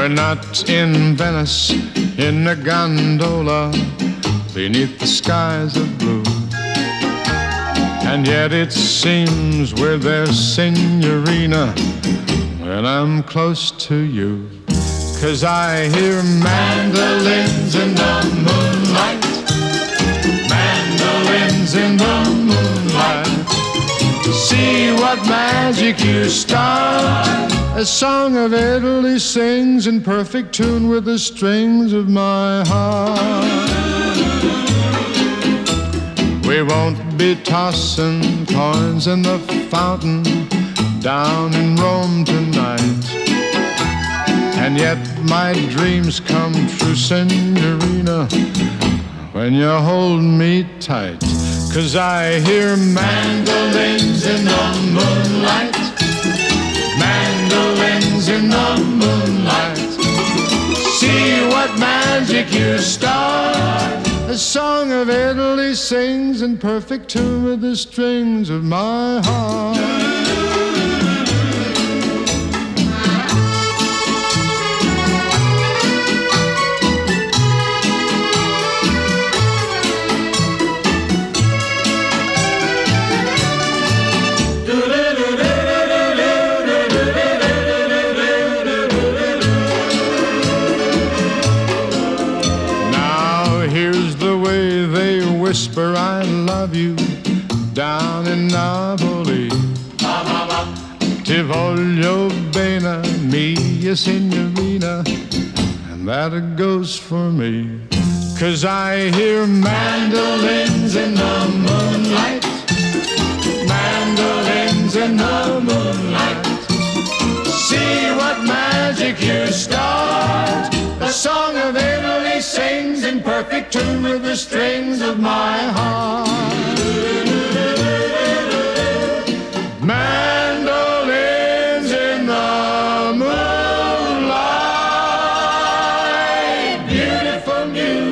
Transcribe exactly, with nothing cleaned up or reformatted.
We're not in Venice in a gondola beneath the skies of blue. And yet it seems we're there, Signorina, when I'm close to you. 'Cause I hear mandolins in the moonlight, mandolins in the moonlight. See what magic you start. A song of Italy sings in perfect tune with the strings of my heart. We won't be tossing coins in the fountain down in Rome tonight. And yet my dreams come true, Signorina, when you hold me tight. 'Cause I hear mandolins in the moonlight, mandolins in the moonlight. See what magic you start. A song of Italy sings in perfect tune with the strings of my heart. Whisper I love you down in Napoli. Ti voglio bene, mia signorina, and that goes for me. 'Cause I hear mandolins in the moonlight, mandolins in the moonlight. See what magic you start. The song of Italy sings in perfect tune with the strings of my heart. Mandolins in the moonlight, beautiful music.